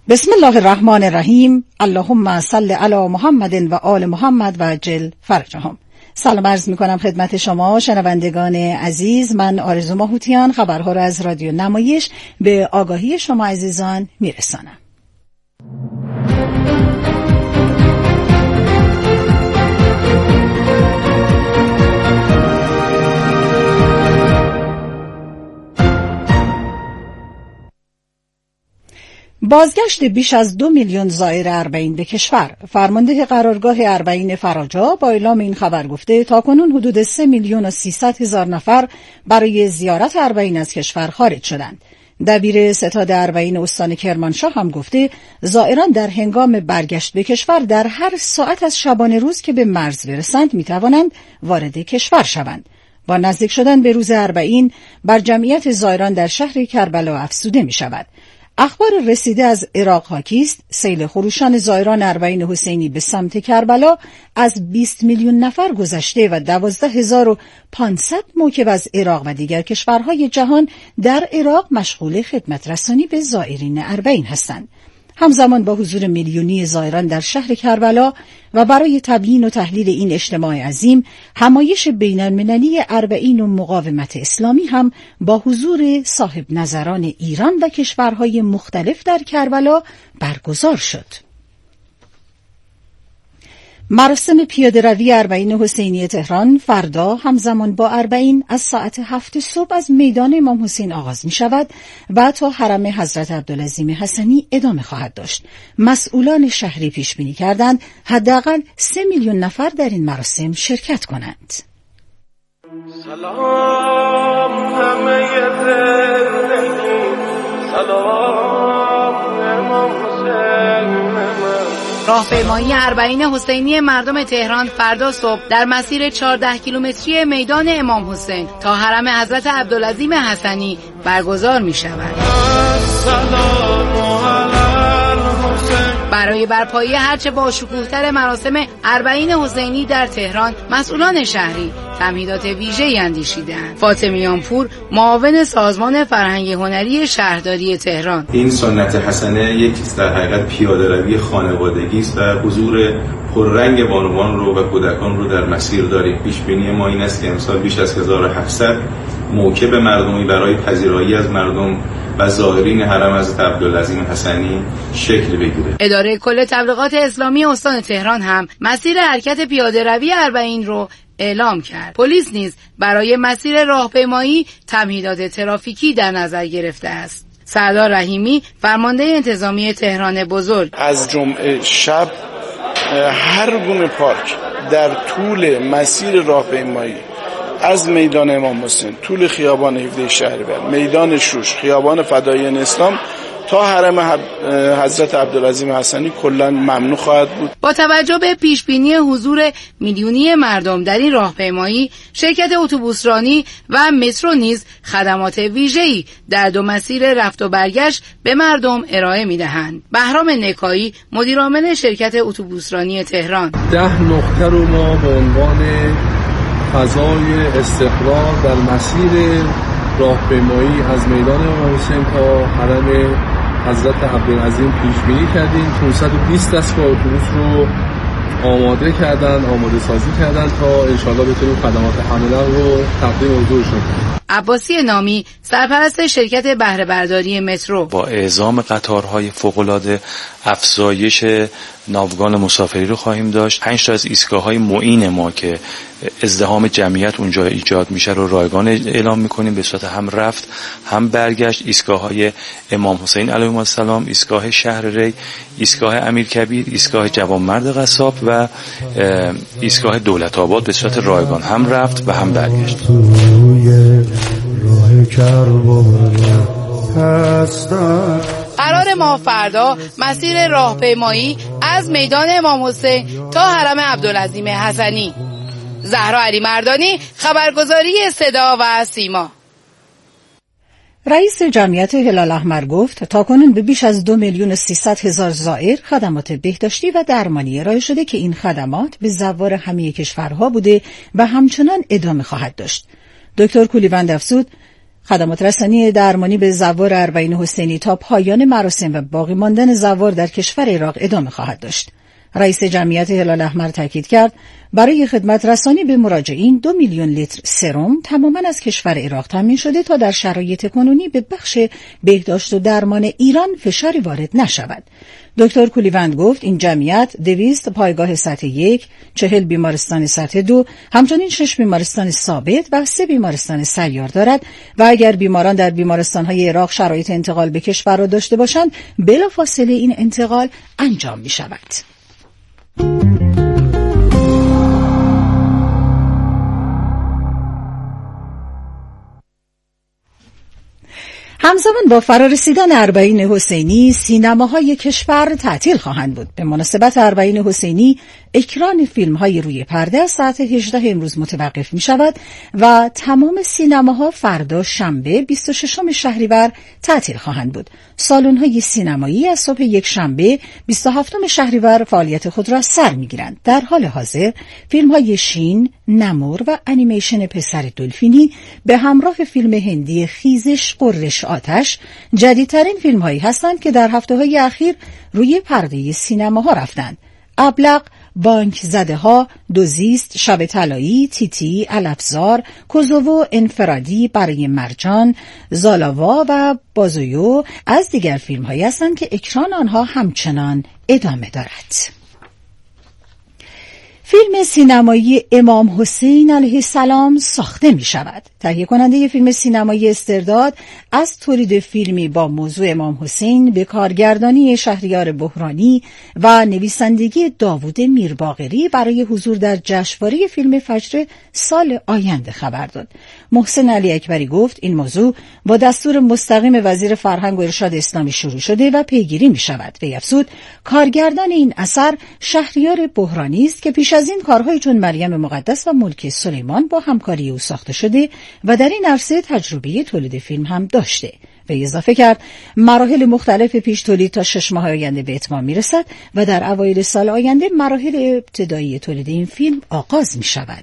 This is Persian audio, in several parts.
بسم الله الرحمن الرحیم. اللهم صل علی محمد و آل محمد و عجل فرجهم. سلام عرض می کنم خدمت شما شنوندگان عزیز. من آرزو ماهوتیان خبرها را از رادیو نمایش به آگاهی شما عزیزان می رسانم. بازگشت بیش از 2 میلیون زائر اربعین به کشور. فرمانده قرارگاه اربعین فراجا با اعلام این خبر گفته تاکنون حدود 3,300,000 نفر برای زیارت اربعین از کشور خارج شدند. دبیر ستاد اربعین استان کرمانشاه هم گفته زائران در هنگام برگشت به کشور در هر ساعت از شبانه روز که به مرز برسند می توانند وارد کشور شوند. با نزدیک شدن به روز اربعین بر جمعیت زائران در شهر کربلا افزوده می شود. اخبار رسیده از عراق حاکی است سیل خروشان زائران اربعین حسینی به سمت کربلا از 20 میلیون نفر گذشته و 12,500 موکب از عراق و دیگر کشورهای جهان در عراق مشغول خدمت رسانی به زائرین اربعین هستند. همزمان با حضور میلیونی زائران در شهر کربلا و برای تبیین و تحلیل این اجتماع عظیم، همایش بین‌المللی اربعین و مقاومت اسلامی هم با حضور صاحب نظران ایران و کشورهای مختلف در کربلا برگزار شد. مراسم پیاده‌روی اربعین حسینی تهران فردا همزمان با اربعین از ساعت 7 صبح از میدان امام حسین آغاز می شود و تا حرم حضرت عبدالعظیم حسنی ادامه خواهد داشت. مسئولان شهری پیش بینی کردند حداقل 3 میلیون نفر در این مراسم شرکت کنند. سلام همه سلام امام حسین. راهپیمایی اربعین حسینی مردم تهران فردا صبح در مسیر 14 کیلومتری میدان امام حسین تا حرم حضرت عبدالعظیم حسنی برگزار می شود. برای برپایی هرچه با شکوه‌تر مراسم اربعین حسینی در تهران، مسئولان شهری تمهیدات ویژه‌ای اندیشیدند. فاطمیان پور، معاون سازمان فرهنگ هنری شهرداری تهران: این سنت حسنه یک در حقیقت پیاده‌روی خانوادگی است و حضور پررنگ بانوان رو و کودکان رو در مسیر داریم. پیش‌بینی ما این است که امسال بیش از 1700 موکب مردمی برای پذیرایی از مردم و زائرین حرم حضرت عبدالعظیم حسنی شکل بگیره. اداره کل تبلیغات اسلامی استان تهران هم مسیر حرکت پیاده‌روی اربعین رو اعلام کرد. پلیس نیز برای مسیر راهپیمایی تمهیدات ترافیکی در نظر گرفته است. سردار رحیمی، فرمانده انتظامی تهران بزرگ: از جمعه شب هر گونه پارک در طول مسیر راهپیمایی از میدان امام حسین، طول خیابان 17 شهریور، میدان شوش، خیابان فداییان اسلام تا حرم حضرت عبدالعظیم حسنی کلاً ممنوع خواهد بود. با توجه به پیشبینی حضور میلیونی مردم در این راهپیمایی، شرکت اتوبوسرانی و مترو نیز خدمات ویژه‌ای در دو مسیر رفت و برگشت به مردم ارائه می‌دهند. بهرام نکایی، مدیرعامل شرکت اتوبوسرانی تهران: 10 نقطه رو ما به عنوان فضای استقرار در مسیر راهپیمایی از میدان امام حسین تا حرم حضرت عبدالعظیم پیش بینی کردیم. 520 دستگاه اتوبوس رو آماده سازی کردن تا انشالله بتونیم خدمات حمله رو تقدیم حضورشون کنیم. عباسی نامی، سرپرست شرکت بهره برداری مترو: با اعزام قطارهای فوق‌العاده افزایش ناوگان مسافری رو خواهیم داشت. 5 تا از ایستگاه‌های معین ما که ازدحام جمعیت اونجا ایجاد میشه رو رایگان اعلام میکنیم به صورت هم رفت هم برگشت. ایستگاه‌های امام حسین علیه السلام، ایستگاه شهر ری، ایستگاه امیرکبیر، ایستگاه جوانمرد قصاب و ایستگاه دولت آباد به صورت رایگان هم رفت و هم برگشت. قرار ما فردا مسیر راهپیمایی از میدان امام حسین تا حرم عبدالعظیم حسنی. زهرا علی مردانی، خبرگزاری صدا و سیما. رئیس جمعیت هلال احمر گفت تاکنون به بیش از 2,300,000 زائر خدمات بهداشتی و درمانی ارائه شده که این خدمات به زوار همه کشورها بوده و همچنان ادامه خواهد داشت. دکتر کولیوند افزود خدمات رسانی درمانی به زوار اربعین حسینی تا پایان مراسم و باقی ماندن زوار در کشور عراق ادامه خواهد داشت. رئیس جمعیت هلال احمر تاکید کرد برای خدمت رسانی به مراجعین 2 میلیون لیتر سرم تماما از کشور عراق تامین شده تا در شرایط کنونی به بخش بهداشت و درمان ایران فشاری وارد نشود. دکتر کولیوند گفت این جمعیت 200 پایگاه سطح 1، 40 بیمارستان سطح 2، همچنین 6 بیمارستان ثابت و 3 بیمارستان سیار دارد و اگر بیماران در بیمارستان‌های عراق شرایط انتقال به کشور را داشته باشند بلافاصله این انتقال انجام می‌شود. همزمان با فرارسیدن اربعین حسینی سینماهای کشور تعطیل خواهند بود. به مناسبت اربعین حسینی اکران فیلم‌های روی پرده از ساعت 18 امروز متوقف می شود و تمام سینماها فردا شنبه 26 شهریور تعطیل خواهند بود. سالن‌های سینمایی از صبح یک شنبه 27 شهریور فعالیت خود را سر می‌گیرند. در حال حاضر فیلم‌های شین، نمور و انیمیشن پسر دلفینی به همراه فیلم هندی خیزش قرش آتش جدیدترین فیلم‌هایی هستند که در هفته‌های اخیر روی پرده سینماها رفتند. ابلق، بانک زده ها، دوزیست، شب طلایی، تیتی، الافزار، کوزوو، انفرادی، برای مرجان، زالاوا و بازویو از دیگر فیلم هایی هستند که اکران آنها همچنان ادامه دارد. فیلم سینمایی امام حسین علیه السلام ساخته می شود. تهیه کننده فیلم سینمایی استرداد از تولید فیلمی با موضوع امام حسین به کارگردانی شهریار بحرانی و نویسندگی داوود میرباقری برای حضور در جشنواره فیلم فجر سال آینده خبر داد. محسن علی اکبری گفت این موضوع با دستور مستقیم وزیر فرهنگ و ارشاد اسلامی شروع شده و پیگیری می شود. وی افزود کارگردان این اثر شهریار بحرانی است که پیش از این کارهای چون مریم مقدس و ملک سلیمان با همکاری او ساخته شده و در این عرصه تجربه تولید فیلم هم داشته. و اضافه کرد مراحل مختلف پیش تولید تا 6 ماه آینده به اتمام میرسد و در اوایل سال آینده مراحل ابتدایی تولید این فیلم آغاز می شود.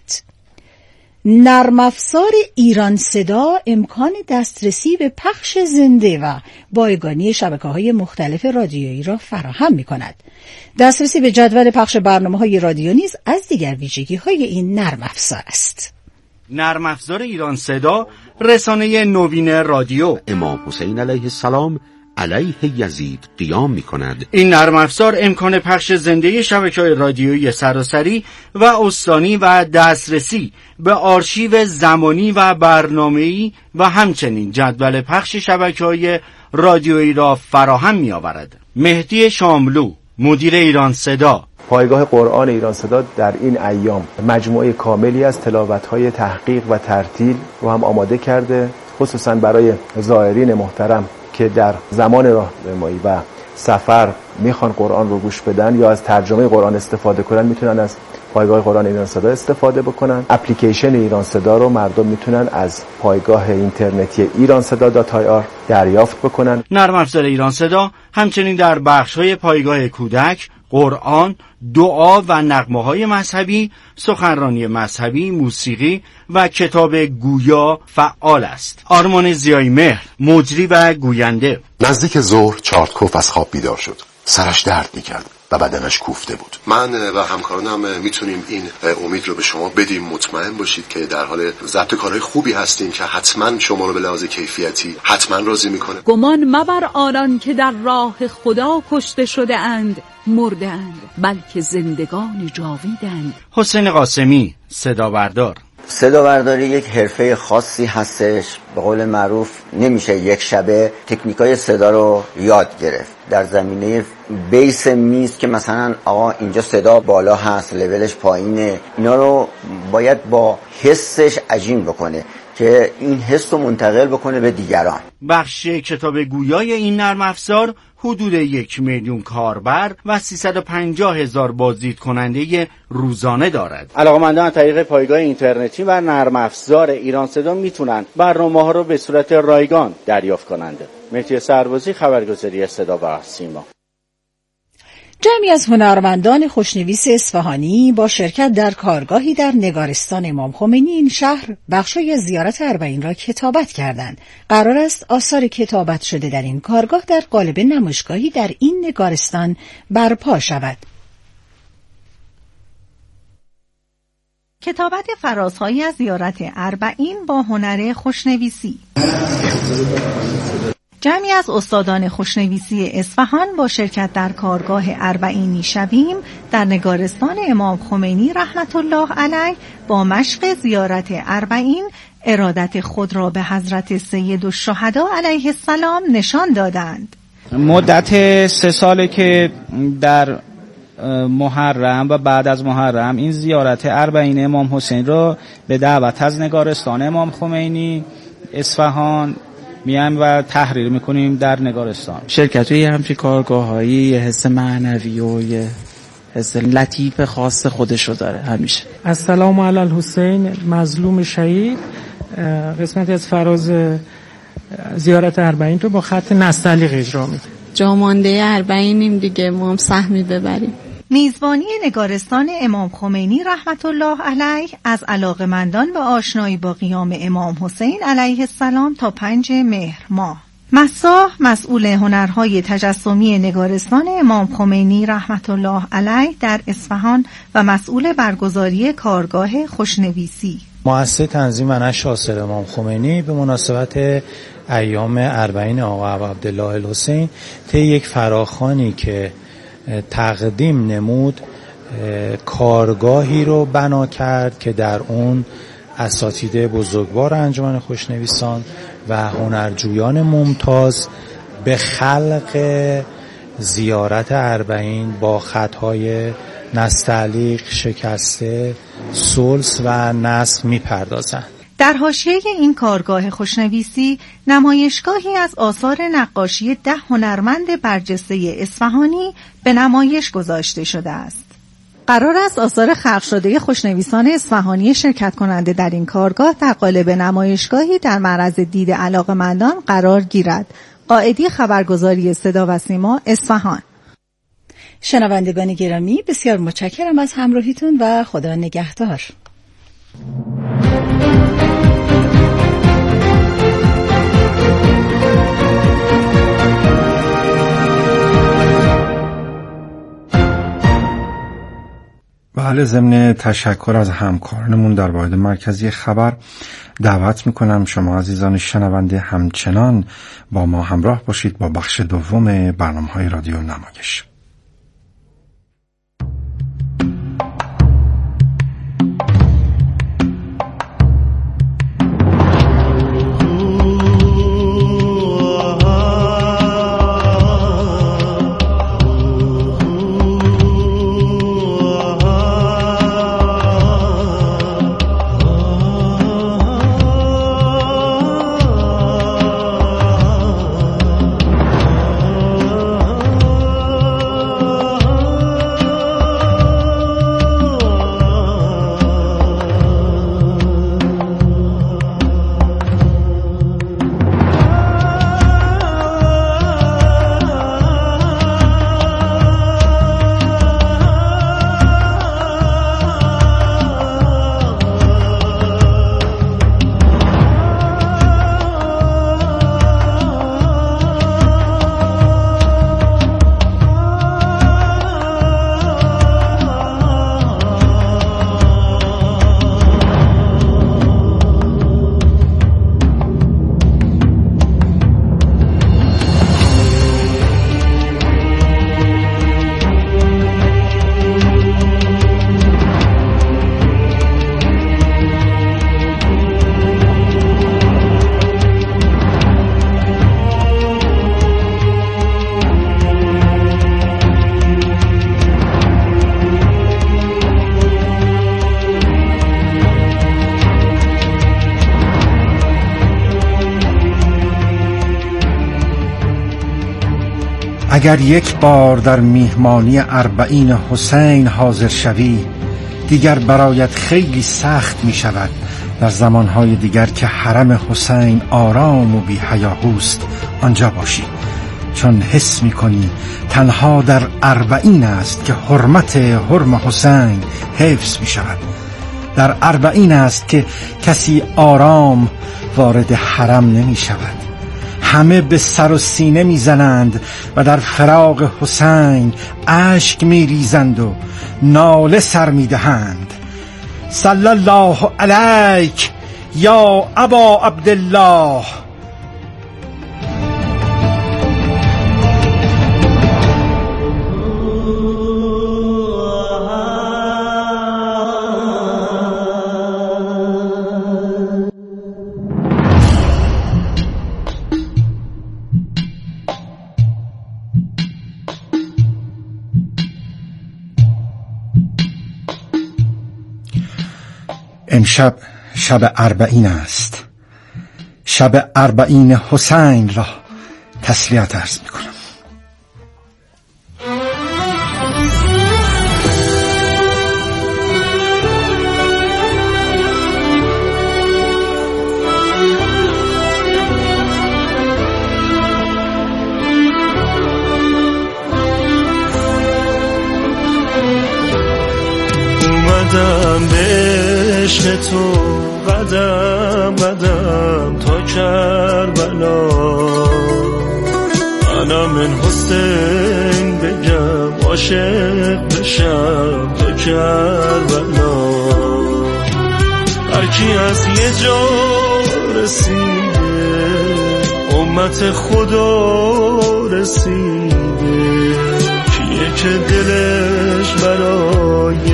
نرم افزار ایران صدا امکان دسترسی به پخش زنده و بایگانی شبکه‌های مختلف رادیویی را فراهم می‌کند. دسترسی به جدول پخش برنامه‌های رادیو نیز از دیگر ویژگی‌های این نرم افزار است. نرم افزار ایران صدا رسانه نوین رادیو امام حسین علیه السلام علیه یزید قیام می کند. این نرم افزار امکان پخش زنده شبکه‌های رادیویی سراسری و استانی و دسترسی به آرشیو زمانی و برنامه‌ای و همچنین جدول پخش شبکه‌های رادیویی را فراهم می آورد. مهدی شاملو، مدیر ایران صدا: پایگاه قرآن ایران صدا در این ایام مجموعه کاملی از تلاوت‌های تحقیق و ترتیل رو هم آماده کرده، خصوصا برای زائرین محترم که در زمان راهنمایی و سفر میخوان قرآن رو گوش بدن یا از ترجمه قرآن استفاده کنن، میتونن از پایگاه قرآن ایران صدا استفاده بکنن. اپلیکیشن ایران صدا رو مردم میتونن از پایگاه اینترنتی ایرانصدا.ir دریافت بکنن. نرم افزار ایران صدا همچنین در بخش‌های پایگاه کودک، قرآن، دعا و نغمه‌های مذهبی، سخنرانی مذهبی، موسیقی و کتاب گویا فعال است. آرمان زیایی مهر، مجری و گوینده: نزدیک ظهر چارتکوف از خواب بیدار شد. سرش درد میکرد و بدنش کوفته بود. من و همکارانم میتونیم این امید رو به شما بدیم، مطمئن باشید که در حال ضبط کارهای خوبی هستیم که حتما شما رو به لحاظ کیفیتی حتما راضی میکنه. گمان مبر آنان که در راه خدا کشته شده اند مرده اند، بلکه زندگان جاویدند. حسین قاسمی، صدا بردار: صدا برداری یک حرفه خاصی هستش. به قول معروف نمیشه یک شبه تکنیکای صدا رو یاد گرفت. در زمینه بیس میز که مثلا آقا اینجا صدا بالا هست، لولش پایینه، اینا رو باید با حسش عجین بکنه که این حس رو منتقل بکنه به دیگران. بخش کتاب گویای این نرم افزار حدود 1 میلیون کاربر و 350,000 بازدید کننده روزانه دارد. علاقه‌مندان از طریق پایگاه اینترنتی و نرم افزار ایران صدا میتونن برنامه‌ها رو به صورت رایگان دریافت کنند. مهدی سربازی، خبرگزاری صدا و سیما. جمعی از هنرمندان خوشنویس اصفهانی با شرکت در کارگاهی در نگارستان امام خمینی این شهر بخشی از زیارت اربعین را کتابت کردند. قرار است آثار کتابت شده در این کارگاه در قالب نمایشگاهی در این نگارستان برپا شود. کتابت فرازهایی از زیارت اربعین با هنر خوشنویسی. جمعی از استادان خوشنویسی اصفهان با شرکت در کارگاه اربعینی شویم در نگارستان امام خمینی رحمت الله علیه با مشق زیارت اربعین ارادت خود را به حضرت سید الشهدا علیه السلام نشان دادند. مدت 3 ساله که در محرم و بعد از محرم این زیارت اربعین امام حسین را به دعوت از نگارستان امام خمینی اصفهان میایم و تحریر میکنیم در نگارستان. شرکت توی همچین کارگاه‌هایی یه حس معنوی و یه حس لطیف خاص خودشو داره همیشه. السلام علی الحسین مظلوم شهید قسمتی از فراز زیارت اربعین رو با خط نستعلیق اجرا می‌کنیم. جامانده اربعینیم دیگه، ما هم سهمی ببریم. میزبانی نگارستان امام خمینی رحمت الله علیه از علاقه‌مندان به آشنایی با قیام امام حسین علیه السلام تا 5 مهر ماه. مساح مسئول هنرهای تجسمی نگارستان امام خمینی رحمت الله علیه در اصفهان و مسئول برگزاری کارگاه خوشنویسی. مؤسس تنظیم نشر شاصر امام خمینی به مناسبت ایام اربعین آقا عبدالله الحسین طی یک فراخوانی که تقدیم نمود کارگاهی رو بنا کرد که در اون اساتید بزرگوار انجمن خوشنویسان و هنرجویان ممتاز به خلق زیارت اربعین با خطهای نستعلیق، شکسته، سلس و نسخ میپردازند. در حاشیه این کارگاه خوشنویسی نمایشگاهی از آثار نقاشی 10 هنرمند برجسته اصفهانی به نمایش گذاشته شده است. قرار است آثار خلق شده خوشنویسان اصفهانی شرکت کننده در این کارگاه در قالب نمایشگاهی در معرض دید علاقه‌مندان قرار گیرد. قائدی خبرگزاری صدا و سیما اصفهان. شنوندگان گرامی بسیار متشکرم از همراهیتون و خدا نگهدار. بله، ضمن تشکر از همکارانمون در واحد مرکزی خبر دعوت میکنم شما عزیزان شنونده همچنان با ما همراه باشید با بخش دوم برنامه‌های رادیو نمایش. اگر یک بار در میهمانی اربعین حسین حاضر شوی، دیگر برایت خیلی سخت می شود در زمانهای دیگر که حرم حسین آرام و بی هیاهوست آنجا باشی. چون حس می‌کنی تنها در 40 است که حرمت حرم حسین حفظ می‌شود. در 40 است که کسی آرام وارد حرم نمی‌شود. همه به سر و سینه می‌زنند و در فراق حسین اشک می‌ریزند و ناله سر می‌دهند. صلی الله علیک یا ابا عبدالله. امشب شب 40 است. شب 40 حسین را تسلیت عرض می کنم. اومدم به عشق تو قدم قدم تا کربلا، منم من حسین بگم عاشق بشم تا کربلا. هرکی از یه جا رسیده امت خدا رسیده، کیه که دلش برای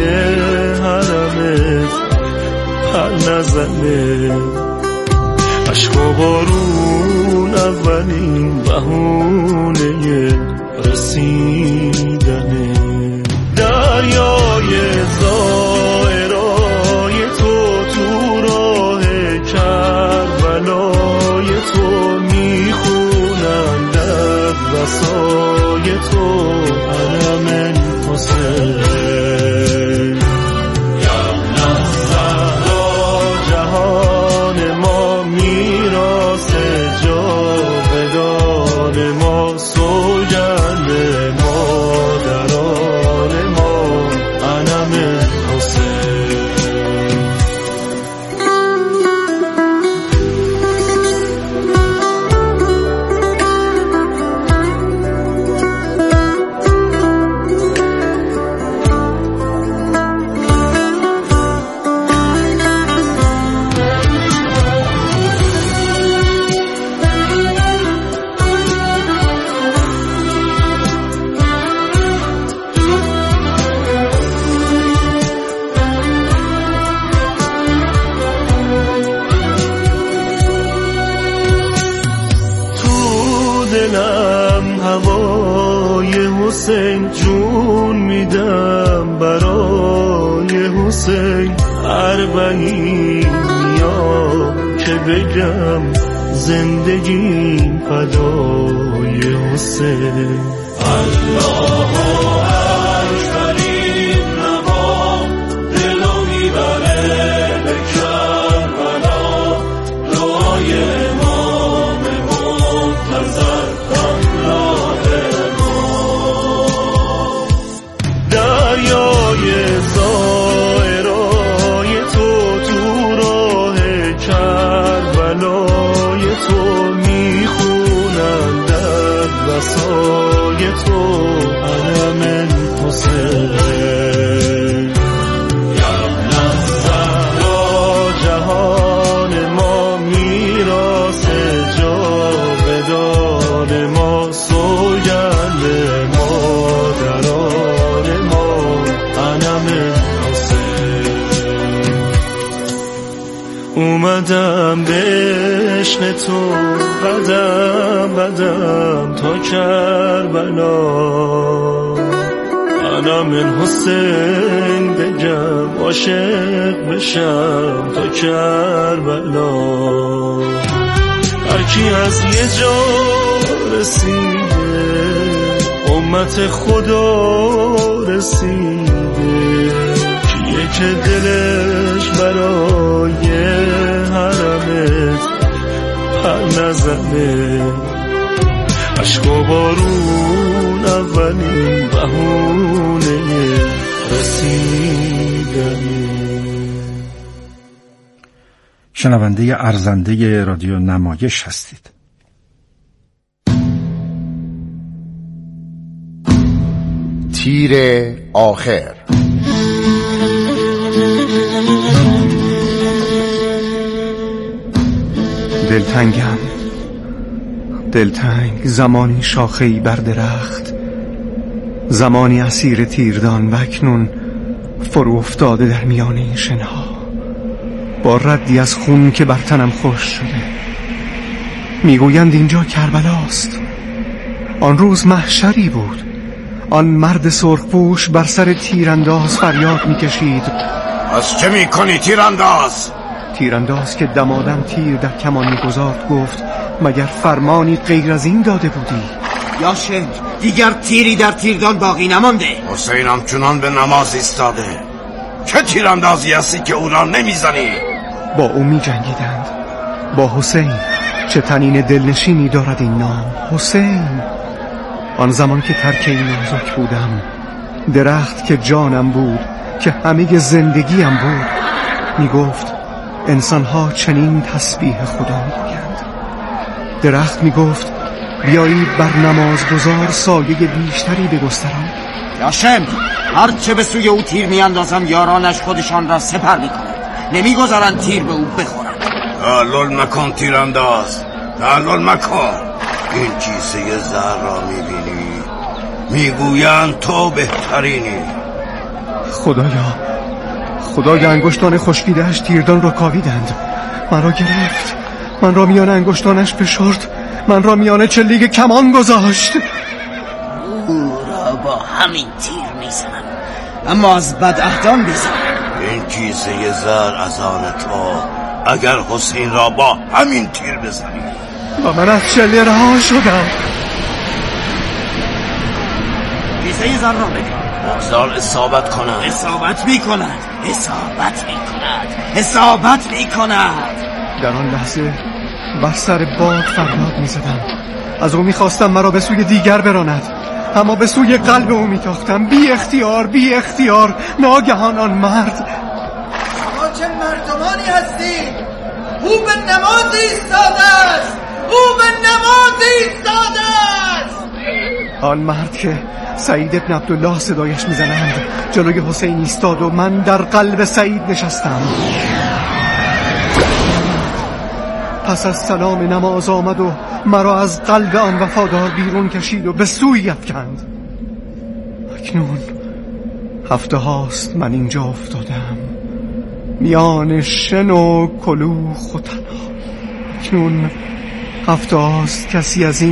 حرمت پر نزنه. عشق و بارون اولین بهونه رسیدنه. دریای زائرای تو تو راه کربلای تو میخونن در وسای تو علم حسین. حسین جون میدم برای حسین 40 یا که بگم زندگی فدای حسین. الله اکبرین نما دلو میبره به کربلا، دعای امام منتظر همراه زائرای تو تو راه کربلای تو میخونن در وسای تو علم حسین. یبن الزهرا جهان ما میراث جاودان ما، سوگند مادران ما علم حسین. اومدم به عشق تو قدم قدم تا کربلا، منم من حسین بگم عاشق بشم تا کربلا. هرکی از یه جا رسیده امت خدا رسیده، کیه که دلش برای حرمت پر نزنه. عشق و بارون اولین بهونه رسیدنه. شنونده ارزنده رادیو نمایش هستید. تیر آخر. دلتنگ زمانی شاخه‌ای بر درخت، زمانی اسیر تیردان و اکنون فرو افتاده در میان این شنها، با ردی از خون که بر تنم خوش شده. میگویند اینجا کربلاست. آن روز محشری بود. آن مرد سرخپوش بر سر تیرانداز فریاد میکشید: از چه میکنی تیرانداز؟ تیرانداز که دمادم تیر در کمان میگذارد گفت: مگر فرمانی غیر از این داده بودی؟ یا شنگ دیگر تیری در تیردان باقی نمانده. حسین همچنان به نماز ایستاده. چه تیراندازی هستی که او را نمیزنی؟ با او میجنگیدند، با حسین. چه تنین دلنشینی دارد این نام، حسین. آن زمان که ترک این نازک بودم، درخت که جانم بود، که همه زندگیم بود، میگفت انسانها چنین تسبیح خدا میگویند. درخت میگفت بیایید بر نمازگزار سایه بیشتری بگستران. یاشم هر چه به سوی او تیر میاندازم یارانش خودشان را سپر میکنند، نمیگذارند تیر به او بخورند. تعلل مکن تیرانداز، تعلل مکن. این کیسه زهر را میبینی؟ میگویند تو بهترینی. خدایا انگشتان خشکیده‌اش تیردان را کاویدند. من را گرفت، من را میان انگشتانش فشرد، من را میان چلیگ کمان گذاشت. او را با همین تیر میزنم، اما از بدعهدان بزنم. این کیسه زهر از آن تو، اگر حسین را با همین تیر بزنی. و من از چله رها شدم. کیسه زهر را بگیر. بگذار اصابت کند. اصابت میکند. در آن لحظه بر سر باد فریاد میزدم. از او میخواستم مرا به سوی دیگر براند، اما به سوی قلب او میتاختم. بی اختیار. ناگهان آن مرد: شما چه مردمانی هستید؟ او به نماز ایستاده است. آن مرد که سعید ابن عبدالله صدایش میزنند جلوی حسین ایستاد و من در قلب سعید نشستم. پس از سلام نماز آمد و مرا از قلب آن وفادار بیرون کشید و به سوی افکند. اکنون هفته هاست من اینجا افتادم، میان شن و کلوخ و تنها. اکنون هفته هاست کسی از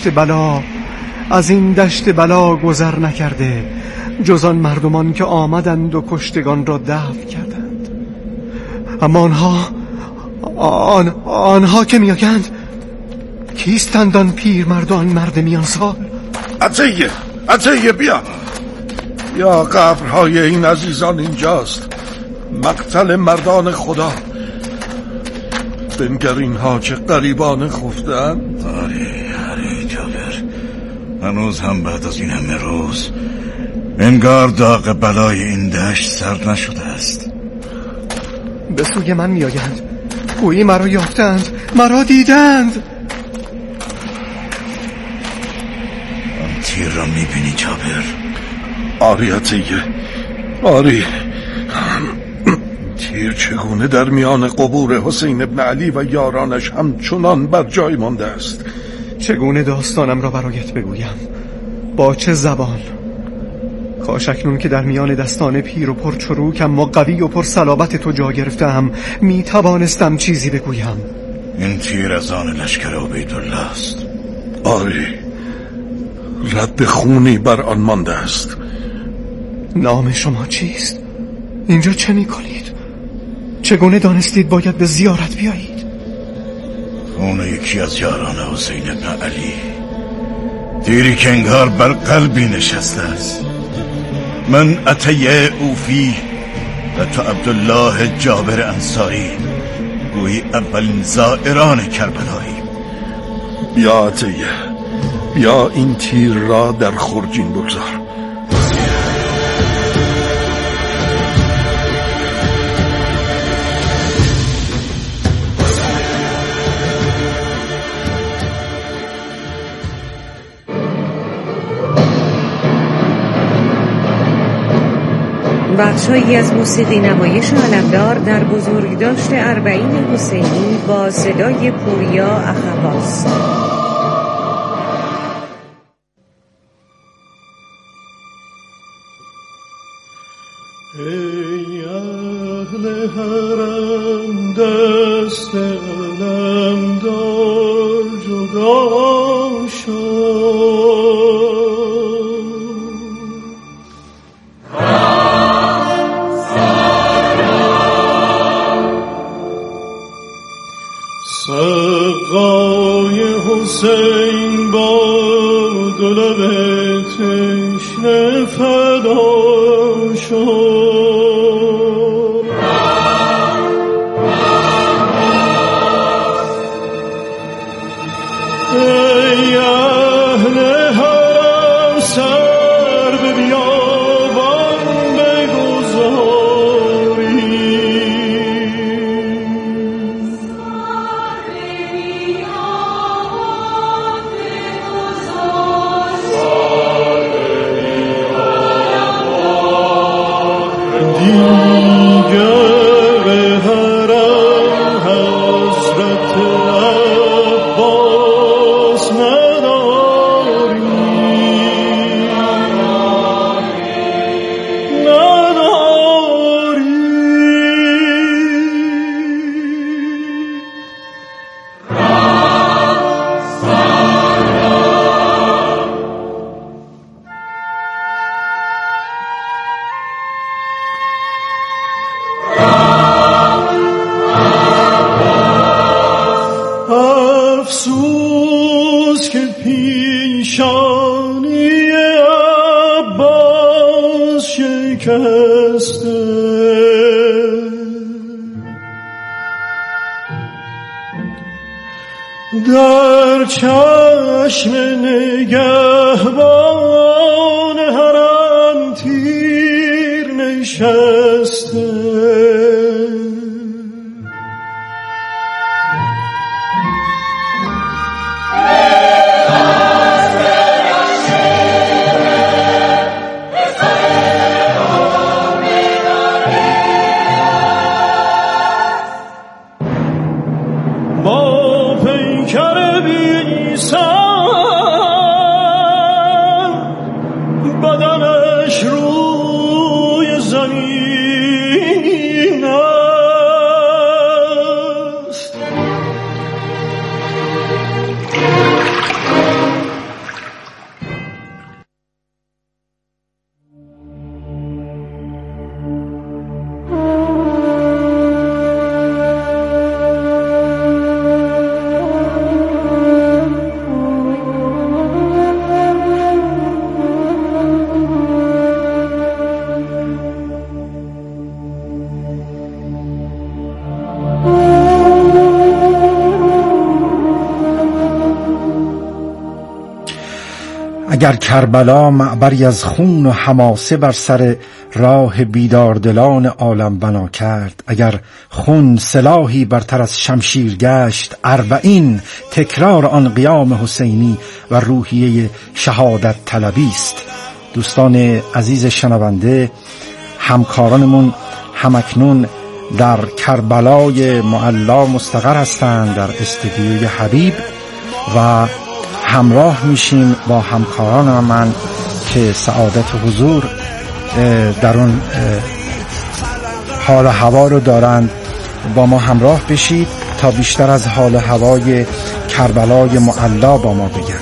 این دشت بلا گذر نکرده، جز آن مردمان که آمدند و کشتگان را دفن کردند. اما آنها که میآیند، کیستند آن پیرمرد و آن مرد میان سال؟ عطیه بیا قبرهای این عزیزان اینجاست، مقتل مردان خدا. بنگر اینها چه غریبانه خفتند. آره جابر، هنوز هم بعد از این همه روز انگار داغ بلای این دشت سر نشده است. به سوی من میآیند، گویی مرا یافتند، مرا دیدند. آن تیر را میبینی جابر؟ آری عطیه، آری. تیر چگونه در میان قبور حسین ابن علی و یارانش همچنان بر جای مانده است. چگونه داستانم را برایت بگویم؟ با چه زبان؟ کاش اکنون که در میان دستان پیر و پرچروکم و قوی و پرصلابت تو جا گرفتم می توانستم چیزی بگویم. این تیر از آن لشکر عبیدالله است. آری، رد خونی بر آن مانده است. نام شما چیست؟ اینجا چه می کنید؟ چگونه دانستید باید به زیارت بیایید؟ خون یکی از یاران حسین ابن علی، تیری که انگار بر قلبی نشسته است. من عطیه اوفی و تو عبدالله جابر انصاری، گویی اولین زائران کربلایی. بیا عطیه، بیا این تیر را در خرجین بگذار. بخش‌هایی از موسیقی نمایش علمدار در بزرگداشت اربعین حسینی با صدای پوریا اخواس. ای اهل حرم دست علمدار جدا شد، سقای حسین با دو لب تشنه فدا شد. ای اهل حرم سر به بیابان افسوس که پیشانی عباس شکسته، در چشم نگهبان حرم تیر نشسته. با پیکر بی‌سر بدنش روی زمین است. اگر کربلا معبری از خون و حماسه بر سر راه بیداردلان عالم بنا کرد، اگر خون سلاحی برتر از شمشیر گشت، اربعین تکرار آن قیام حسینی و روحیه شهادت طلبی است. دوستان عزیز شنونده، همکارانمون همکنون در کربلای معلا مستقر هستند در استودیوی حبیب و همراه میشیم با همکاران من که سعادت حضور در اون حال هوا رو دارند. با ما همراه بشید تا بیشتر از حال هوای کربلای معلا با ما بگردید.